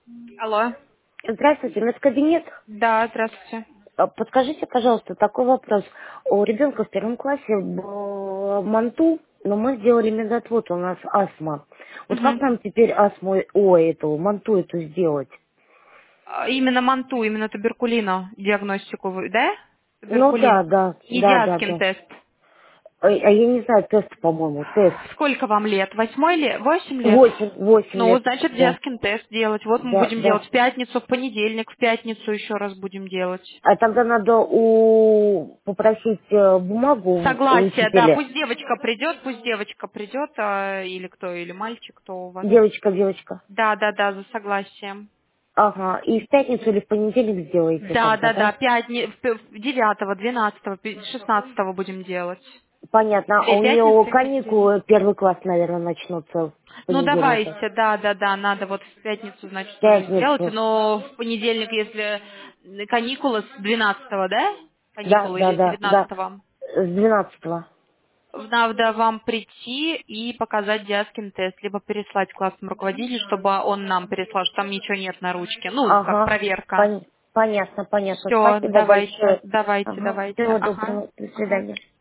Алло. Здравствуйте, медкабинет. Да, здравствуйте. Подскажите, пожалуйста, такой вопрос. У ребенка в первом классе был манту, но мы сделали медотвод, у нас астма. Вот как Мгм. нам теперь эту манту эту сделать? Именно манту, именно туберкулину диагностику, да? Ну да, Туберкулин. да, И да, да, Диаскин да. тест. А я не знаю, тест, по-моему, тест. Сколько вам лет? 8 лет? 8 лет? 8 Ну, лет, значит, да, Диаскин тест делать. Вот мы да, будем делать да. в пятницу, в понедельник, в пятницу еще раз будем делать. А тогда надо попросить бумагу у Согласие, да. учителя. Пусть девочка придет, или кто, или мальчик, кто у вас. Девочка, девочка. Да, да, да, за согласием. Ага, и в пятницу или в понедельник сделаете Да, тогда, да, да? да, 9, 12, 16 будем делать. Понятно. А Две у нее пятницы и понедельник. каникулы, первый класс, наверное, начнутся в Ну понедельник. давайте, да, да, да, надо вот в пятницу, значит, В тоже сделать, пятницу. но в понедельник, если каникулы с 12, да? Да, Каникулы да, или с да, да. 19? С 12. Надо вам прийти и показать Диаскин тест, либо переслать классному руководителю, чтобы он нам переслал, что там ничего нет на ручке. Ну, как Ага. проверка. Понятно, понятно. Все, Спасибо давайте, большое. давайте, Ага. давайте. Всего Ага, доброго. До ага. свидания.